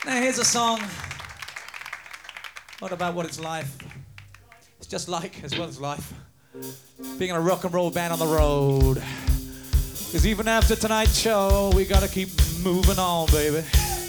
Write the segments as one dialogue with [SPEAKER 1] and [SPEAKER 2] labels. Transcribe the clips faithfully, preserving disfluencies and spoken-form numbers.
[SPEAKER 1] Now here's a song. Not about what it's like. It's just like as well as life. Being in a rock and roll band on the road. Because even after tonight's show, we gotta keep moving on, baby.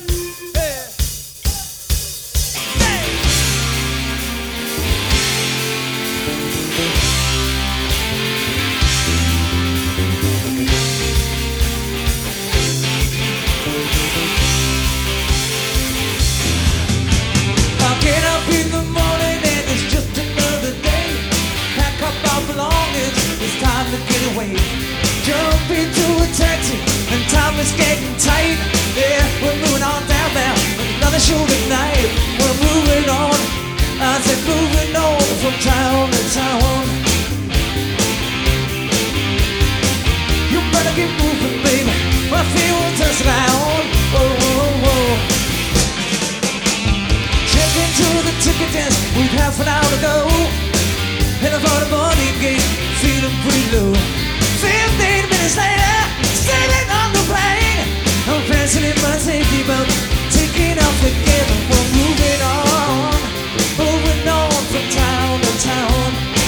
[SPEAKER 2] Jump into a taxi and time is getting tight. Yeah, we're moving on down there. Another show tonight. We're moving on. I said moving on from town to town. You better keep moving, baby. My feet won't touch the ground. Whoa, whoa, whoa. Check into the ticket desk. We've half an hour to go. Heading for the boarding gate. Feeling pretty low. Fifteen minutes later, sailing on the plane. I'm pressing in my safety belt, taking off again. We're moving on, moving on from town to town.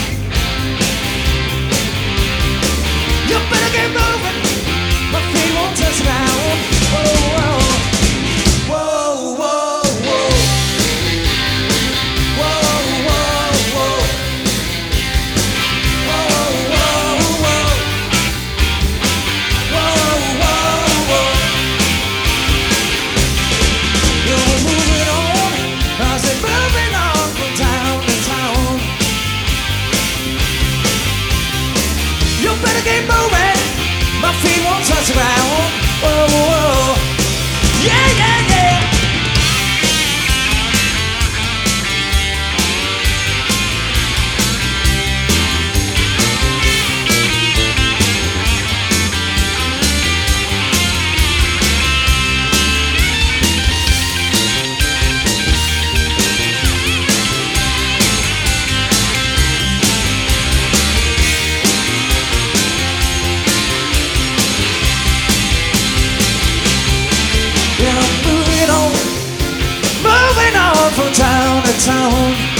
[SPEAKER 2] You better get moving, my feet won't touch the ground. Whoa, whoa, whoa, whoa, whoa, whoa, whoa, whoa. Keep moving, my feet won't touch the ground. Whoa, whoa, yeah, yeah, yeah. From town to town.